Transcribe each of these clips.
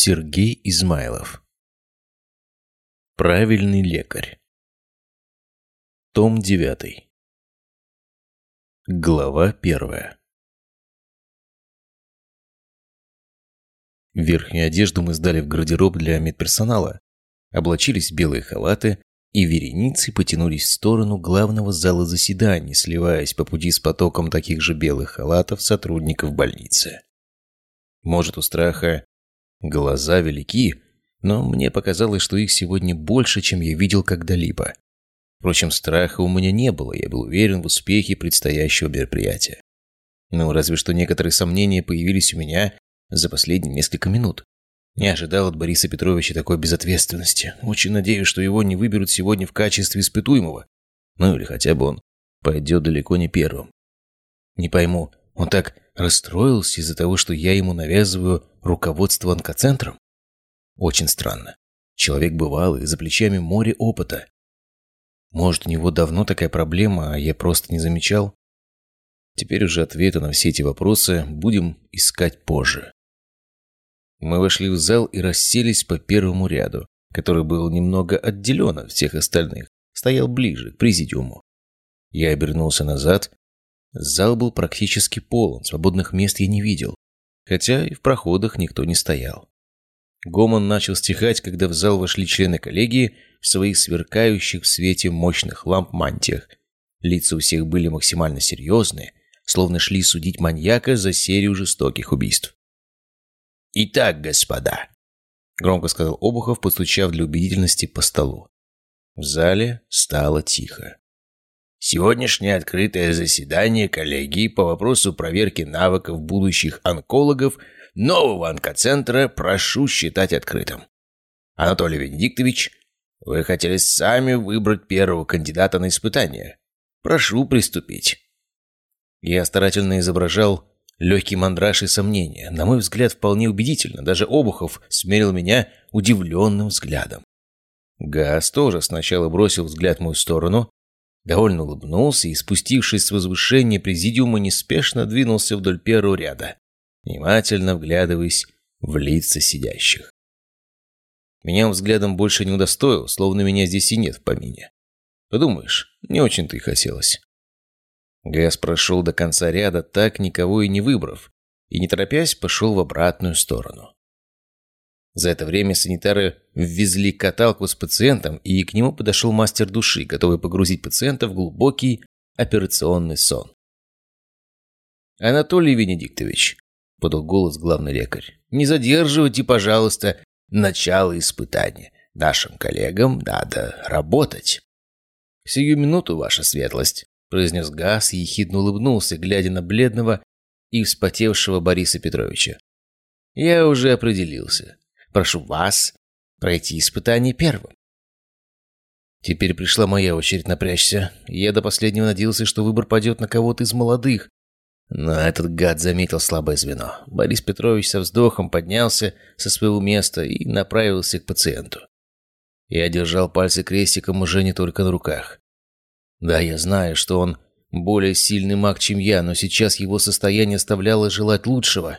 Сергей Измайлов. Правильный лекарь. Том 9. Глава 1. Верхнюю одежду мы сдали в гардероб для медперсонала, облачились в белые халаты и вереницей потянулись в сторону главного зала заседаний, сливаясь по пути с потоком таких же белых халатов сотрудников больницы. Может, у страха глаза велики, но мне показалось, что их сегодня больше, чем я видел когда-либо. Впрочем, страха у меня не было, я был уверен в успехе предстоящего мероприятия. Ну, разве что некоторые сомнения появились у меня за последние несколько минут. Не ожидал от Бориса Петровича такой безответственности. Очень надеюсь, что его не выберут сегодня в качестве испытуемого. Ну, или хотя бы он пойдет далеко не первым. Не пойму, он так расстроился из-за того, что я ему навязываю руководство онкоцентром? Очень странно. Человек бывалый, за плечами море опыта. Может, у него давно такая проблема, а я просто не замечал? Теперь уже ответы на все эти вопросы будем искать позже. Мы вошли в зал и расселись по первому ряду, который был немного отделен от всех остальных, стоял ближе к президиуму. Я обернулся назад. Зал был практически полон, свободных мест я не видел, хотя и в проходах никто не стоял. Гомон начал стихать, когда в зал вошли члены коллегии в своих сверкающих в свете мощных ламп мантиях. Лица у всех были максимально серьезные, словно шли судить маньяка за серию жестоких убийств. «Итак, господа», — громко сказал Обухов, постучав для убедительности по столу. В зале стало тихо. «Сегодняшнее открытое заседание коллегии по вопросу проверки навыков будущих онкологов нового онкоцентра прошу считать открытым. Анатолий Венедиктович, вы хотели сами выбрать первого кандидата на испытание. Прошу приступить». Я старательно изображал легкий мандраж и сомнения. На мой взгляд, вполне убедительно. Даже Обухов смерил меня удивленным взглядом. Газ тоже сначала бросил взгляд в мою сторону, довольно улыбнулся и, спустившись с возвышения президиума, неспешно двинулся вдоль первого ряда, внимательно вглядываясь в лица сидящих. Меня он взглядом больше не удостоил, словно меня здесь и нет в помине. Подумаешь, не очень-то и хотелось. Газ прошел до конца ряда, так никого и не выбрав, и, не торопясь, пошел в обратную сторону. За это время санитары ввезли каталку с пациентом, и к нему подошел мастер души, готовый погрузить пациента в глубокий операционный сон. «Анатолий Венедиктович», — подал голос главный лекарь, — «не задерживайте, пожалуйста, начало испытания. Нашим коллегам надо работать». «Сию минуту, ваша светлость», — произнес Газ и ехидно улыбнулся, глядя на бледного и вспотевшего Бориса Петровича. «Я уже определился. Прошу вас пройти испытание первым». Теперь пришла моя очередь напрячься. Я до последнего надеялся, что выбор пойдет на кого-то из молодых. Но этот гад заметил слабое звено. Борис Петрович со вздохом поднялся со своего места и направился к пациенту. Я держал пальцы крестиком уже не только на руках. Да, я знаю, что он более сильный маг, чем я, но сейчас его состояние оставляло желать лучшего.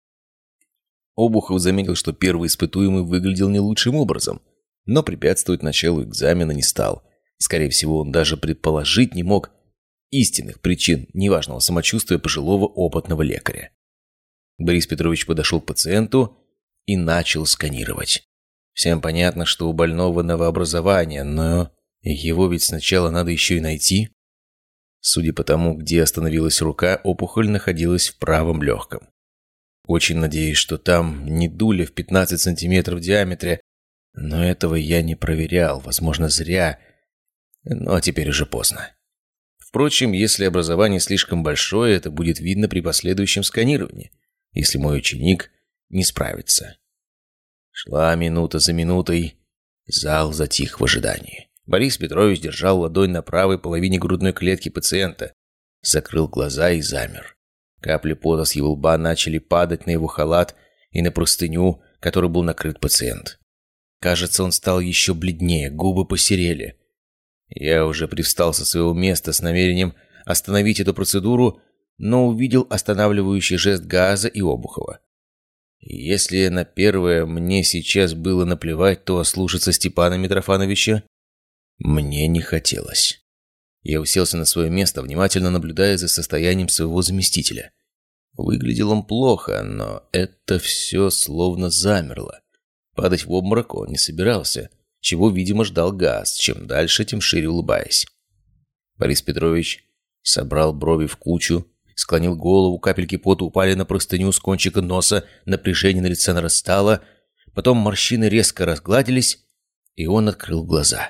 Обухов заметил, что первый испытуемый выглядел не лучшим образом, но препятствовать началу экзамена не стал. Скорее всего, он даже предположить не мог истинных причин неважного самочувствия пожилого опытного лекаря. Борис Петрович подошел к пациенту и начал сканировать. Всем понятно, что у больного новообразование, но его ведь сначала надо еще и найти. Судя по тому, где остановилась рука, опухоль находилась в правом легком. Очень надеюсь, что там не дуля в 15 сантиметров в диаметре, но этого я не проверял, возможно, зря, но теперь уже поздно. Впрочем, если образование слишком большое, это будет видно при последующем сканировании, если мой ученик не справится. Шла минута за минутой, зал затих в ожидании. Борис Петрович держал ладонь на правой половине грудной клетки пациента, закрыл глаза и замер. Капли пота с его лба начали падать на его халат и на простыню, которой был накрыт пациент. Кажется, он стал еще бледнее, губы посерели. Я уже привстал со своего места с намерением остановить эту процедуру, но увидел останавливающий жест Газа и Обухова. Если на первое мне сейчас было наплевать, то ослушаться Степана Митрофановича мне не хотелось. Я уселся на свое место, внимательно наблюдая за состоянием своего заместителя. Выглядел он плохо, но это все словно замерло. Падать в обморок он не собирался, чего, видимо, ждал Газ, чем дальше, тем шире улыбаясь. Борис Петрович собрал брови в кучу, склонил голову, капельки пота упали на простыню с кончика носа, напряжение на лице нарастало, потом морщины резко разгладились, и он открыл глаза.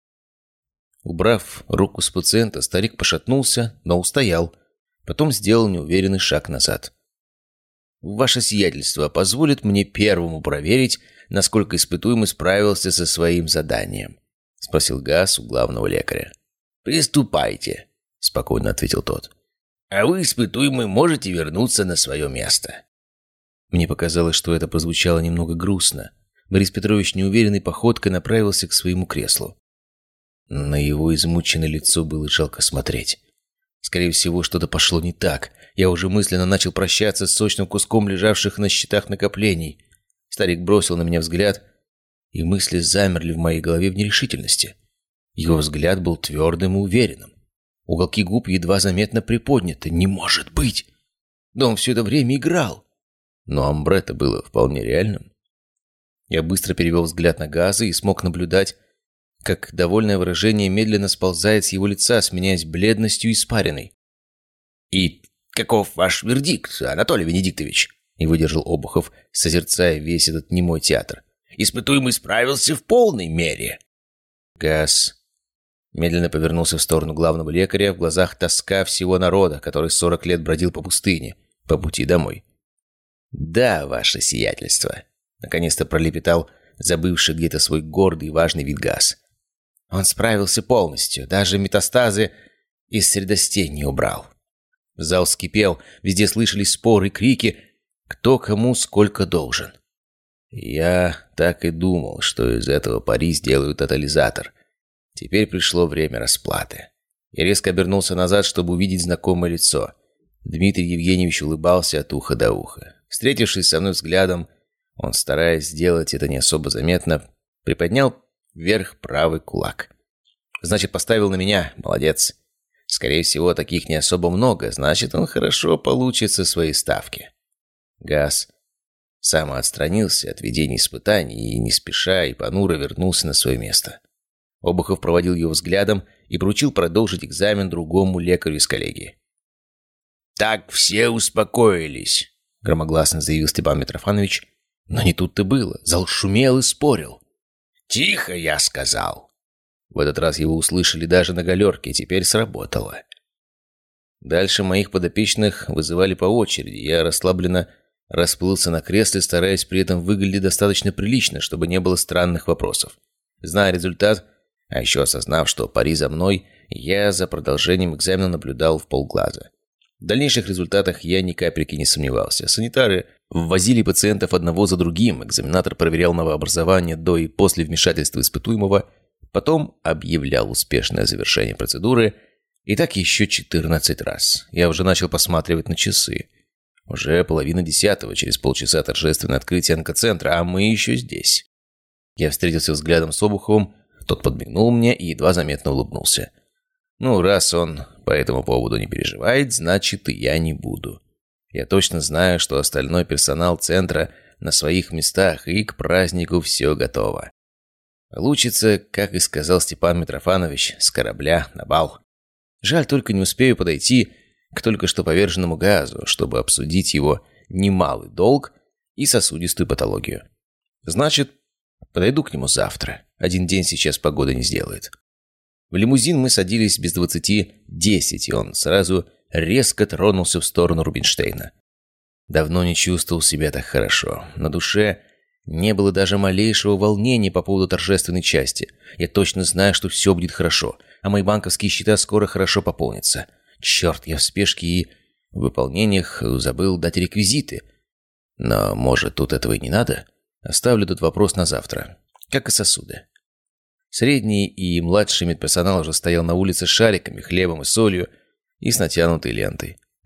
Убрав руку с пациента, старик пошатнулся, но устоял, потом сделал неуверенный шаг назад. «Ваше сиятельство позволит мне первому проверить, насколько испытуемый справился со своим заданием?» — спросил Газ у главного лекаря. «Приступайте», — спокойно ответил тот. «А вы, испытуемый, можете вернуться на свое место». Мне показалось, что это прозвучало немного грустно. Борис Петрович неуверенной походкой направился к своему креслу. На его измученное лицо было жалко смотреть. Скорее всего, что-то пошло не так. Я уже мысленно начал прощаться с сочным куском лежавших на счетах накоплений. Старик бросил на меня взгляд, и мысли замерли в моей голове в нерешительности. Его взгляд был твердым и уверенным. Уголки губ едва заметно приподняты. Не может быть! Да он все это время играл. Но амбре-то было вполне реальным. Я быстро перевел взгляд на Газа и смог наблюдать, как довольное выражение медленно сползает с его лица, сменяясь бледностью и испариной. «И каков ваш вердикт, Анатолий Венедиктович?» — не выдержал Обухов, созерцая весь этот немой театр. «Испытуемый справился в полной мере». Газ медленно повернулся в сторону главного лекаря, в глазах тоска всего народа, который 40 лет бродил по пустыне, по пути домой. «Да, ваше сиятельство», — наконец-то пролепетал забывший где-то свой гордый и важный вид Газ. «Он справился полностью, даже метастазы из средостей не убрал». Зал вскипел, везде слышались споры и крики, кто кому сколько должен. Я так и думал, что из этого пари сделают тотализатор. Теперь пришло время расплаты. Я резко обернулся назад, чтобы увидеть знакомое лицо. Дмитрий Евгеньевич улыбался от уха до уха. Встретившись со мной взглядом, он, стараясь сделать это не особо заметно, приподнял вверх правый кулак. «Значит, поставил на меня. Молодец. Скорее всего, таких не особо много. Значит, он хорошо получит со своей ставки». Газ самоотстранился от ведения испытаний и, не спеша и понуро, вернулся на свое место. Обухов проводил его взглядом и поручил продолжить экзамен другому лекарю из коллегии. «Так все успокоились», — громогласно заявил Степан Митрофанович. Но не тут-то было. Зал шумел и спорил. «Тихо, я сказал». В этот раз его услышали даже на галерке, и теперь сработало. Дальше моих подопечных вызывали по очереди. Я расслабленно расплылся на кресле, стараясь при этом выглядеть достаточно прилично, чтобы не было странных вопросов. Зная результат, а еще осознав, что пари за мной, я за продолжением экзамена наблюдал вполглаза. В дальнейших результатах я ни капельки не сомневался. Санитары ввозили пациентов одного за другим, экзаменатор проверял новообразование до и после вмешательства испытуемого, потом объявлял успешное завершение процедуры, и так еще 14 раз. Я уже начал посматривать на часы. Уже 9:30, через полчаса торжественное открытие онкоцентра, а мы еще здесь. Я встретился взглядом с Обуховым, тот подмигнул мне и едва заметно улыбнулся. Ну, раз он по этому поводу не переживает, значит, и я не буду. Я точно знаю, что остальной персонал центра на своих местах, и к празднику все готово. Получится, как и сказал Степан Митрофанович, с корабля на бал. Жаль, только не успею подойти к только что поверженному Газу, чтобы обсудить его немалый долг и сосудистую патологию. Значит, подойду к нему завтра. Один день сейчас погода не сделает. В лимузин мы садились без 20:10, и он сразу резко тронулся в сторону Рубинштейна. Давно не чувствовал себя так хорошо. На душе не было даже малейшего волнения по поводу торжественной части. Я точно знаю, что все будет хорошо, а мои банковские счета скоро хорошо пополнятся. Черт, я в спешке и в выполнениях забыл дать реквизиты. Но, может, тут этого и не надо? Оставлю этот вопрос на завтра. Как и сосуды. Средний и младший медперсонал уже стоял на улице с шариками, хлебом и солью и с натянутой лентой.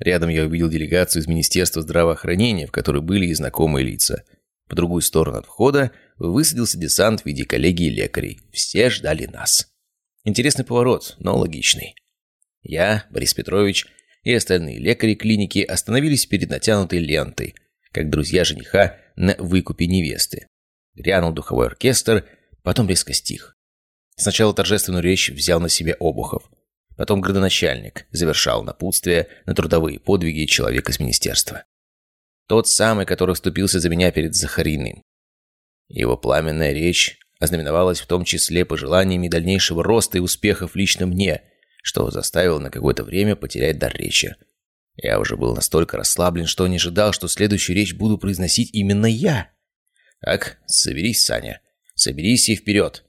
Рядом я увидел делегацию из Министерства здравоохранения, в которой были и знакомые лица. По другую сторону от входа высадился десант в виде коллегии лекарей. Все ждали нас. Интересный поворот, но логичный. Я, Борис Петрович и остальные лекари клиники остановились перед натянутой лентой, как друзья жениха на выкупе невесты. Грянул духовой оркестр, потом резко стих. Сначала торжественную речь взял на себя Обухов. Потом градоначальник завершал напутствие на трудовые подвиги человека из министерства. Тот самый, который вступился за меня перед Захариным. Его пламенная речь ознаменовалась в том числе пожеланиями дальнейшего роста и успехов лично мне, что заставило на какое-то время потерять дар речи. Я уже был настолько расслаблен, что не ожидал, что следующую речь буду произносить именно я. Так, соберись, Саня. Соберись и вперед.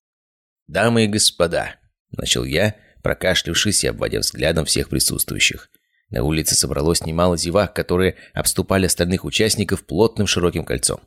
«Дамы и господа», — начал я, прокашлявшись и обводя взглядом всех присутствующих. На улице собралось немало зевак, которые обступали остальных участников плотным широким кольцом.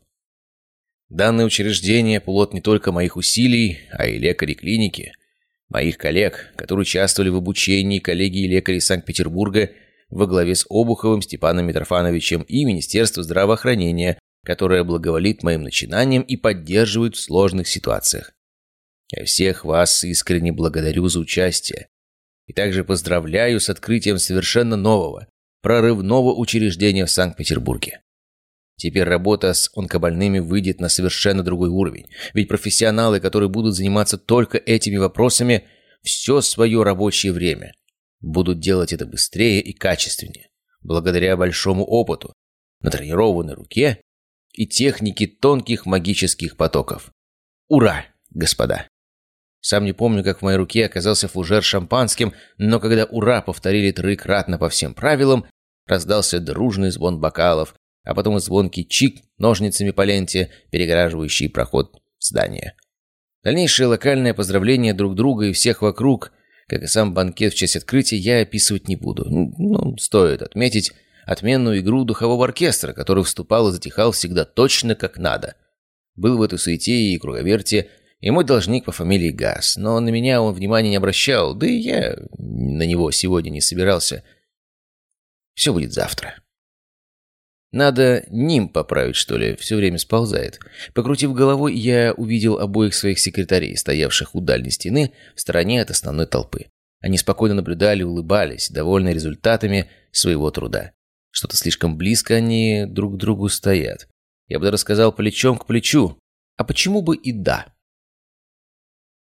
Данное учреждение – плод не только моих усилий, а и лекарей клиники, моих коллег, которые участвовали в обучении коллегии лекарей Санкт-Петербурга во главе с Обуховым Степаном Митрофановичем и Министерства здравоохранения, которое благоволит моим начинаниям и поддерживает в сложных ситуациях. Я всех вас искренне благодарю за участие и также поздравляю с открытием совершенно нового, прорывного учреждения в Санкт-Петербурге. Теперь работа с онкобольными выйдет на совершенно другой уровень, ведь профессионалы, которые будут заниматься только этими вопросами все свое рабочее время, будут делать это быстрее и качественнее, благодаря большому опыту, натренированной руке и технике тонких магических потоков. Ура, господа! Сам не помню, как в моей руке оказался фужер с шампанским, но когда «Ура» повторили троекратно по всем правилам, раздался дружный звон бокалов, а потом и звонкий чик ножницами по ленте, перегораживающий проход в здание. Дальнейшее локальное поздравление друг друга и всех вокруг, как и сам банкет в честь открытия, я описывать не буду. Стоит отметить отменную игру духового оркестра, который вступал и затихал всегда точно как надо. Был в этой суете и круговерте и мой должник по фамилии Газ, но на меня он внимания не обращал, да и я на него сегодня не собирался. Все будет завтра. Надо ним поправить, что ли, все время сползает. Покрутив головой, я увидел обоих своих секретарей, стоявших у дальней стены, в стороне от основной толпы. Они спокойно наблюдали, улыбались, довольные результатами своего труда. Что-то слишком близко они друг к другу стоят. Я бы даже сказал плечом к плечу. А почему бы и да?